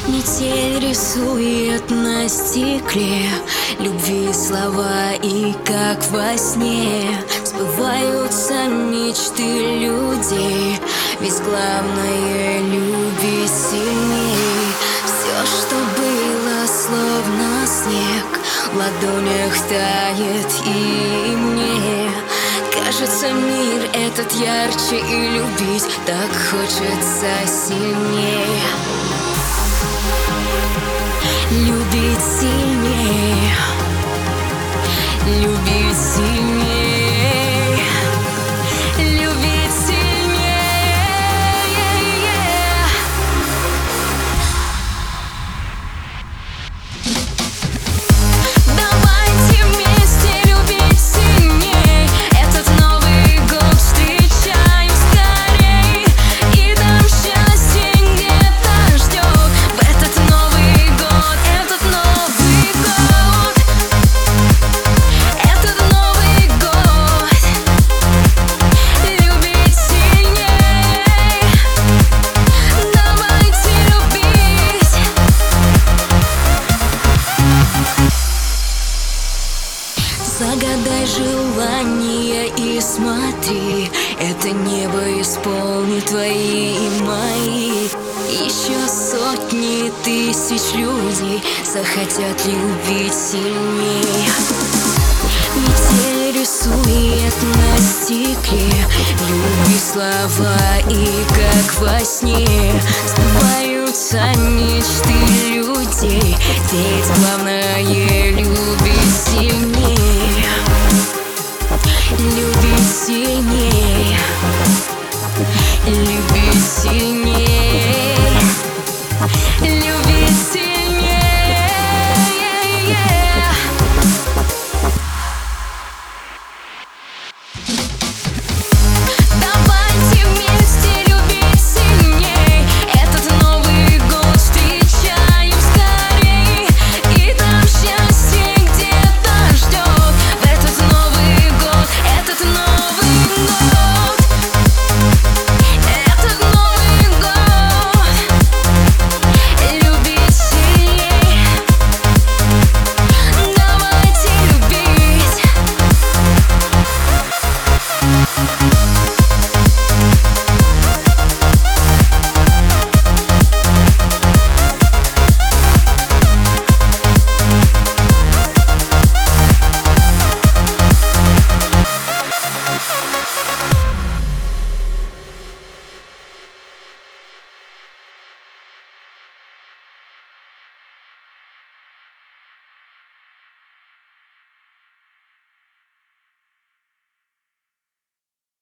Метель рисует на стекле любви слова, и как во сне сбываются мечты людей. Ведь главное — любить сильней. Все, что было словно снег, в ладонях тает, и мне кажется, мир этот ярче, и любить так хочется сильнее. Любить сильнее, любить сильнее, любить сильнее. Давайте вместе любить сильнее. Этот Новый год встречаем скорей, и там счастье где-то ждет. В этот Новый год, этот Новый год, этот Новый год. Любить сильней, давайте любить. Загадай желание и смотри, это небо исполнит твои и мои. Еще сотни тысяч людей захотят любить сильнее. Метель рисует на стекле любви слова, и как во сне сбываются мечты людей. Ведь главное — любить.